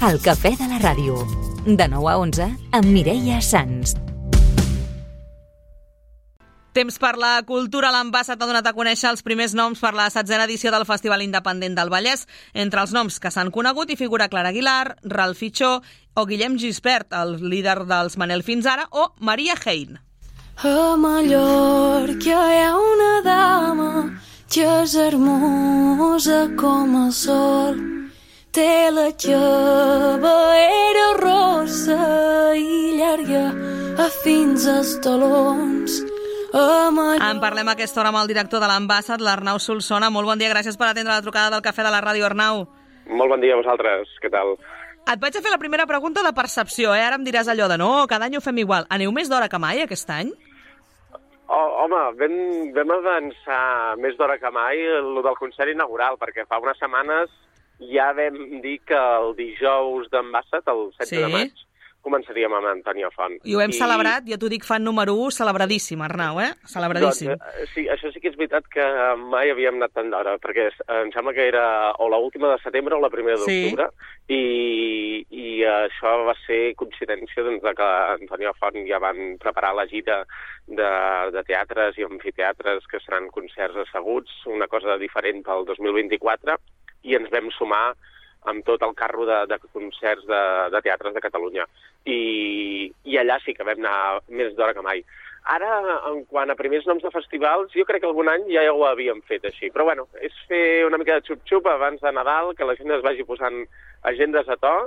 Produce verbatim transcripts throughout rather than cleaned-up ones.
El Cafè de la Ràdio. De nou a onze, amb Mireia Sans. Temps per la cultura. L'Ambassat ha donat a conèixer els primers noms per la setzena edició del Festival Independent del Vallès. Entre els noms que s'han conegut hi figura Clara Aguilar, Ralph Fichó o Guillem Gispert, el líder dels Manel fins ara, o Maria Hein. A Mallorca hi ha una dama que és hermosa com el sol. Té la cabellera rossa i llarga a fins als talons. En parlem a aquesta hora amb el director de l'Ambassat, l'Arnau Solsona. Molt bon dia, gràcies per atendre la trucada del Cafè de la Ràdio, Arnau. Molt bon dia a vosaltres, què tal? Et vaig a fer la primera pregunta de percepció, eh? Ara em diràs allò de no, cada any ho fem igual. Aneu més d'hora que mai aquest any? Oh, home, vam, vam avançar més d'hora que mai el del concert inaugural, perquè fa unes setmanes ja vam dir que el dijous d'Ambassat, el setze Sí. de maig, començaríem amb Antònia Font. I ho hem I... celebrat, ja t'ho dic, fan número u, celebradíssim, Arnau, eh? Celebradíssim. Doncs, sí, això sí que és veritat que mai havíem anat tant d'hora, perquè em sembla que era o l'última de setembre o la primera d'octubre, sí. i, i això va ser coincidència doncs, de que Antònia Font ja van preparar la gira de, de teatres i amfiteatres que seran concerts asseguts, una cosa diferent pel dos mil vint-i-quatre, i ens vam sumar amb tot el carro de, de concerts de, de teatres de Catalunya. I, I allà sí que vam anar més d'hora que mai. Ara, en quant a primers noms de festivals, jo crec que algun any ja ho havíem fet així. Però bueno, és fer una mica de xup-xup abans de Nadal, que la gent es vagi posant agendes a to,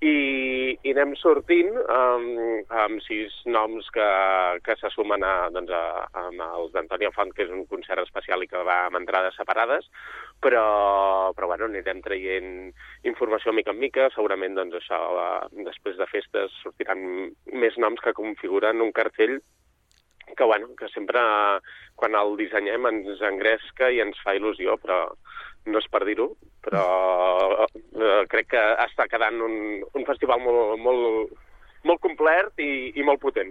i, i anem sortint amb, amb sis noms que, que se sumen a, doncs a, amb els d'Antònia Font, que és un concert especial i que va amb entrades separades, però, però bueno, anirem traient informació mica en mica. Segurament doncs, això, la, després de festes sortiran més noms que configuren un cartell que, bueno, que sempre quan el dissenyem ens engresca i ens fa il·lusió, però no és per dir-ho, però eh, crec que està quedant un, un festival molt, molt, molt complet i, i molt potent.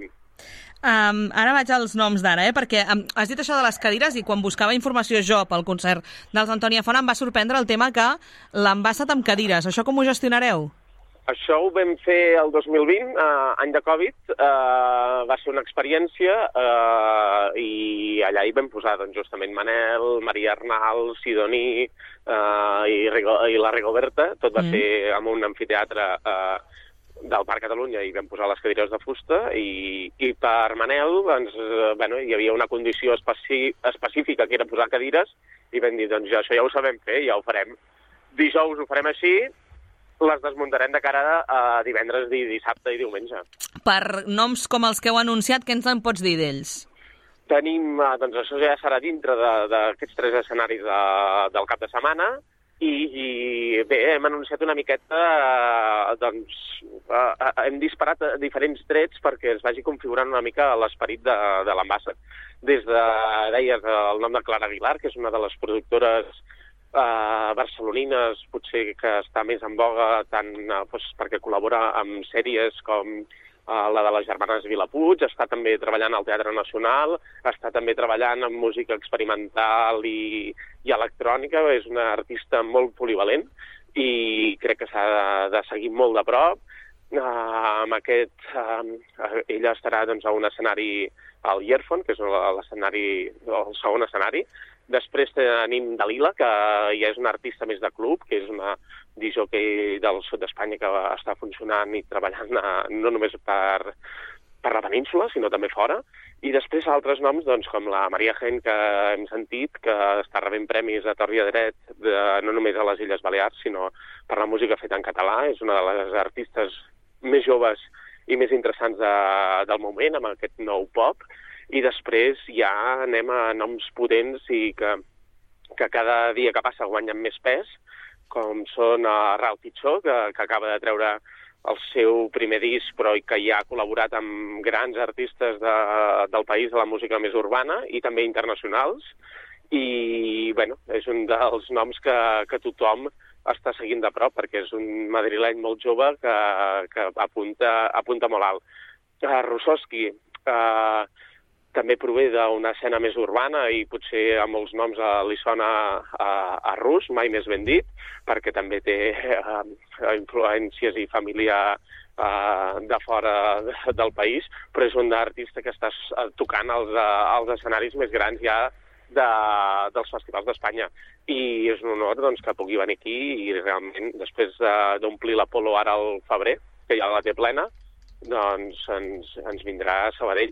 Um, ara vaig als noms d'ara, eh? Perquè um, has dit això de les cadires i quan buscava informació jo pel concert dels Antònia Font em va sorprendre el tema que l'Ambassat amb cadires. Això com ho gestionareu? Això ho vam fer el dos mil vint, eh, any de Covid, eh, va ser una experiència eh, i allà hi vam posar doncs, justament Manel, Maria Arnal, Sidoní eh, i, Rigo, i la Rigoberta. Tot va mm. ser en un amfiteatre eh, del Parc Catalunya i vam posar les cadires de fusta i, i per Manel doncs, eh, bueno, hi havia una condició especi específica que era posar cadires i vam dir, doncs ja, això ja ho sabem fer, ja ho farem. Dijous ho farem així, les desmuntarem de cara a divendres, dissabte i diumenge. Per noms com els que heu anunciat, què ens en pots dir d'ells? Tenim, doncs això ja serà dintre d'aquests tres escenaris de, del cap de setmana i, i bé, hem anunciat una miqueta, doncs, eh, hem disparat diferents trets perquè es vagi configurant una mica l'esperit de, de l'Ambassat. Des de, deies, el nom de Clara Aguilar, que és una de les productores Uh, barcelonines, potser que està més en boga tant uh, pues, perquè col·labora amb sèries com uh, la de les germanes Vilapuig, està també treballant al Teatre Nacional, està també treballant en música experimental i, i electrònica, és una artista molt polivalent i crec que s'ha de, de seguir molt de prop. Uh, amb aquest, uh, ella estarà doncs, a un escenari al Yerfon, que és l'escenari, el segon escenari. Després tenim Dalila, que ja és una artista més de club, que és una disjockey del sud d'Espanya que està funcionant i treballant no només per, per la península, sinó també fora. I després altres noms, doncs, com la Maria Hein, que hem sentit, que està rebent premis a tort i a dret, de, no només a les Illes Balears, sinó per la música feta en català. És una de les artistes més joves i més interessants de, del moment, amb aquest nou pop. I després ja anem a noms potents i que, que cada dia que passa guanyen més pes, com són uh, Ralph Fichó, que, que acaba de treure el seu primer disc, però que ja ha col·laborat amb grans artistes de, del país de la música més urbana i també internacionals. I bueno, és un dels noms que, que tothom està seguint de prop, perquè és un madrileny molt jove que, que apunta, apunta molt alt. Uh, Russowski, uh, també prové d'una escena més urbana i potser a molts noms uh, li sona a, a rus, mai més ben dit, perquè també té uh, influències i família uh, de fora del país, però és un artista que està tocant els, uh, els escenaris més grans ja de, dels festivals d'Espanya. I és un honor doncs, que pugui venir aquí i realment, després d'omplir l'Apolo ara al febrer, que ja la té plena, doncs ens, ens vindrà a Sabadell.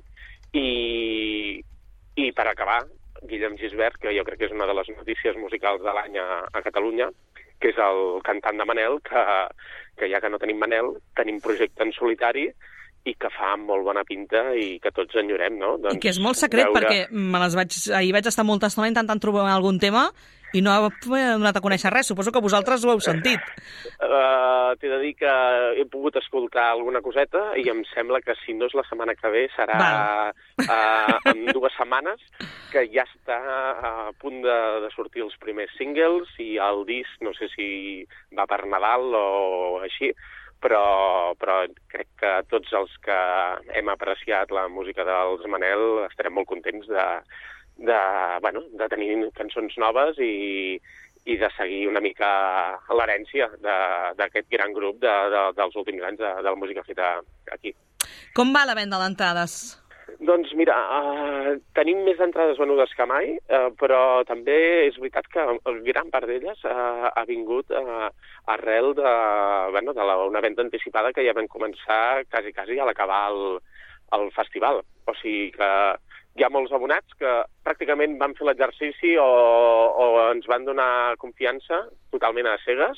I, i per acabar, Guillem Gisbert, que jo crec que és una de les notícies musicals de l'any a, a Catalunya, que és el cantant de Manel, que, que ja que no tenim Manel, tenim projecte en solitari i que fa molt bona pinta i que tots enyorem, no? Doncs, I que és molt secret, veure... perquè me les vaig, ahir vaig estar molta estona intentant trobar algun tema i no ha donat a conèixer res. Suposo que vosaltres ho heu sentit. Uh, T'he de dir que he pogut escoltar alguna coseta i em sembla que si no és la setmana que ve serà uh, en dues setmanes, que ja està a punt de, de sortir els primers singles i el disc, no sé si va per Nadal o així, però, però crec que tots els que hem apreciat la música dels Manel estarem molt contents de de, bueno, de tenir cançons noves i, i de seguir una mica l'herència d'aquest gran grup de, de, dels últims anys de, de la música feta aquí. Com va la venda d'entrades? Doncs mira, uh, tenim més entrades venudes que mai, uh, però també és veritat que gran part d'elles uh, ha vingut uh, arrel de, bueno, de la, una venda anticipada que ja vam començar quasi, quasi a l'acabar el, el festival. O sigui que hi ha molts abonats que pràcticament van fer l'exercici o, o ens van donar confiança totalment a cegues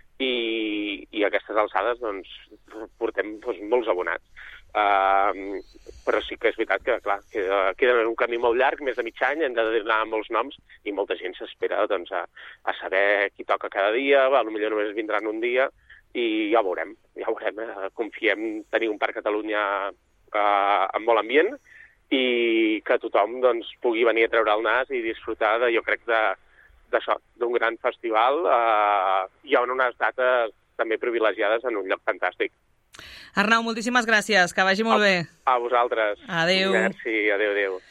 i, i a aquestes alçades doncs, portem doncs, molts abonats. Uh, però sí que és veritat que, clar, queda, queda un camí molt llarg, més de mig any, hem de donar molts noms i molta gent s'espera doncs, a, a saber qui toca cada dia, potser només vindran un dia i ja ho veurem, ja ho veurem. Uh, confiem tenir un Parc Catalunya uh, amb molt ambient i que tothom doncs, pugui venir a treure el nas i disfrutar, de, jo crec, d'això, d'un gran festival eh, i en unes dates també privilegiades en un lloc fantàstic. Arnau, moltíssimes gràcies, que vagi molt a, bé. A vosaltres. Adéu. Merci, adéu, adéu.